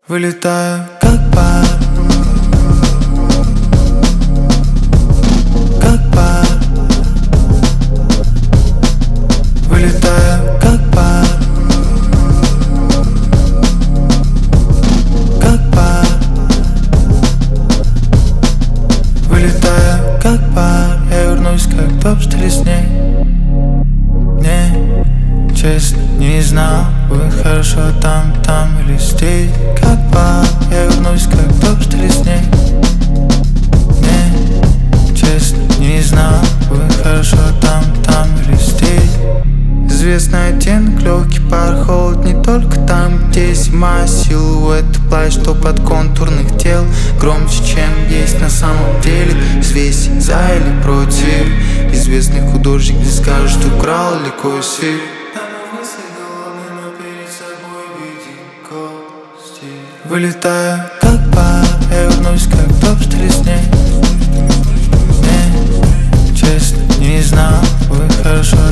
Вылетаю как пар, как пар. Вылетаю как пар, как пар. Вылетаю как пар. Я вернусь как дождь или снег. Не, честно, не знал, будет хорошо там или здесь. Как пар, я вернусь как дождь или снег. Не, честно, не знал, будет хорошо там или здесь. Известный оттенок, легкий пар, холод не только там, где зима. Силуэт плащ, что под контурных тел громче, чем есть на самом деле. Взвесь за или против. Известный художник не скажет, что украл или косит. Вылетаю как пар, я вернусь как дождь или снег. Не, честно, не знал, будет хорошо